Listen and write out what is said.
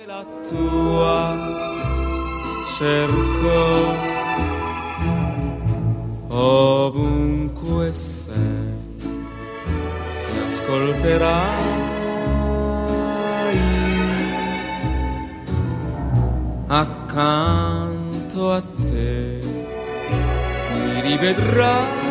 la tua cerco ovunque sei, se ascolterai accanto a te mi rivedrai.